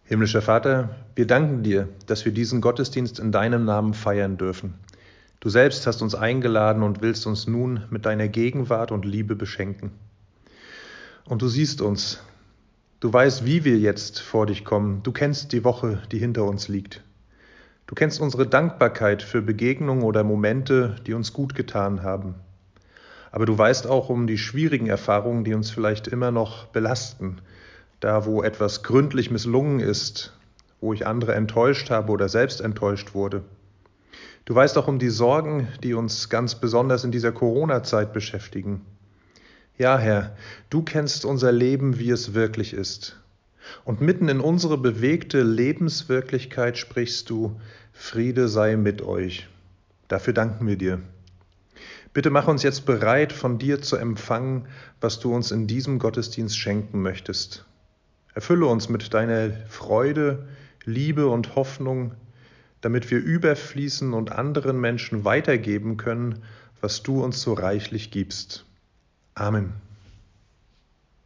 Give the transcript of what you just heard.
Himmlischer Vater, wir danken dir, dass wir diesen Gottesdienst in deinem Namen feiern dürfen. Du selbst hast uns eingeladen und willst uns nun mit deiner Gegenwart und Liebe beschenken. Und du siehst uns. Du weißt, wie wir jetzt vor dich kommen. Du kennst die Woche, die hinter uns liegt. Du kennst unsere Dankbarkeit für Begegnungen oder Momente, die uns gut getan haben. Aber du weißt auch um die schwierigen Erfahrungen, die uns vielleicht immer noch belasten. Da, wo etwas gründlich misslungen ist, wo ich andere enttäuscht habe oder selbst enttäuscht wurde. Du weißt auch um die Sorgen, die uns ganz besonders in dieser Corona-Zeit beschäftigen. Ja, Herr, du kennst unser Leben, wie es wirklich ist. Und mitten in unsere bewegte Lebenswirklichkeit sprichst du, Friede sei mit euch. Dafür danken wir dir. Bitte mach uns jetzt bereit, von dir zu empfangen, was du uns in diesem Gottesdienst schenken möchtest. Erfülle uns mit deiner Freude, Liebe und Hoffnung, damit wir überfließen und anderen Menschen weitergeben können, was du uns so reichlich gibst. Amen.